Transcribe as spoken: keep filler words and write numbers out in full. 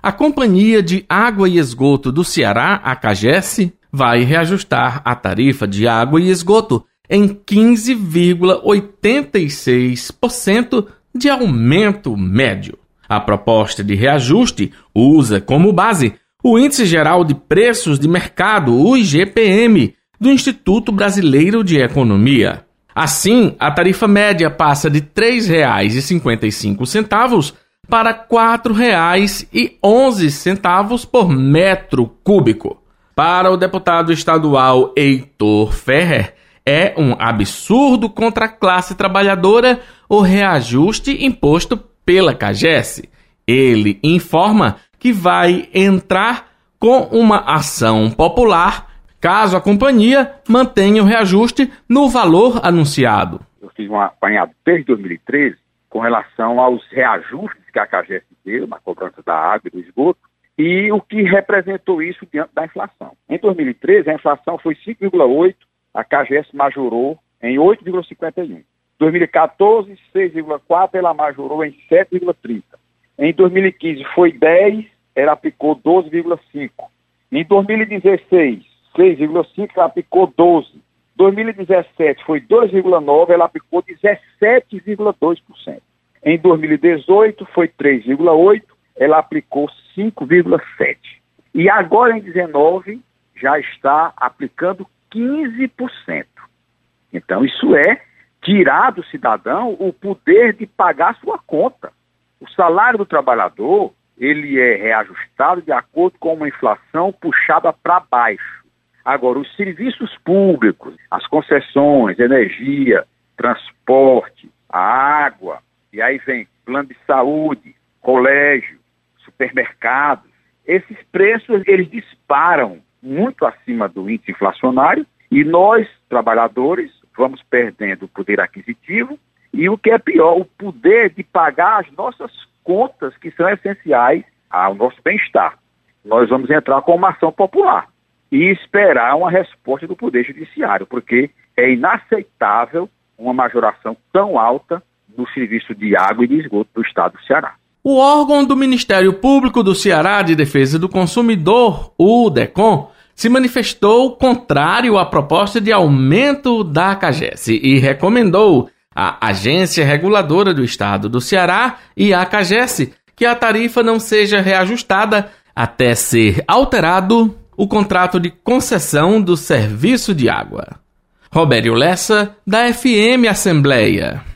a Companhia de Água e Esgoto do Ceará, a CAGES, vai reajustar a tarifa de água e esgoto em quinze vírgula oitenta e seis por cento de aumento médio. A proposta de reajuste usa como base o Índice Geral de Preços de Mercado, o I G P M, do Instituto Brasileiro de Economia. Assim, a tarifa média passa de três reais e cinquenta e cinco centavos para quatro reais e onze centavos por metro cúbico. Para o deputado estadual Heitor Ferrer, é um absurdo contra a classe trabalhadora o reajuste imposto pela CAGES. Ele informa que vai entrar com uma ação popular caso a companhia mantenha o reajuste no valor anunciado. Eu fiz um apanhado desde dois mil e treze com relação aos reajustes que a CAGES deu na cobrança da água e do esgoto e o que representou isso diante da inflação. Em dois mil e treze, a inflação foi cinco vírgula oito por cento, a CAGES majorou em oito vírgula cinquenta e um por cento. Em dois mil e quatorze, seis vírgula quatro por cento, ela majorou em sete vírgula trinta por cento. Em dois mil e quinze foi dez por cento, ela aplicou doze vírgula cinco por cento. Em dois mil e dezesseis, seis vírgula cinco por cento, ela aplicou doze por cento. Em dois mil e dezessete foi dois vírgula nove por cento, ela aplicou dezessete vírgula dois por cento. Em dois mil e dezoito foi três vírgula oito por cento, ela aplicou cinco vírgula sete por cento. E agora em dezenove já está aplicando quinze por cento. Então isso é tirar do cidadão o poder de pagar sua conta. O salário do trabalhador, ele é reajustado de acordo com uma inflação puxada para baixo. Agora, os serviços públicos, as concessões, energia, transporte, a água, e aí vem plano de saúde, colégio, supermercados, esses preços, eles disparam muito acima do índice inflacionário e nós, trabalhadores, vamos perdendo o poder aquisitivo e o que é pior, o poder de pagar as nossas contas que são essenciais ao nosso bem-estar. Nós vamos entrar com uma ação popular e esperar uma resposta do Poder Judiciário, porque é inaceitável uma majoração tão alta no serviço de água e de esgoto do Estado do Ceará. O órgão do Ministério Público do Ceará de Defesa do Consumidor, o DECOM, se manifestou contrário à proposta de aumento da CAGES e recomendou à Agência Reguladora do Estado do Ceará e à CAGES que a tarifa não seja reajustada até ser alterado o contrato de concessão do serviço de água. Robério Lessa, da F M Assembleia.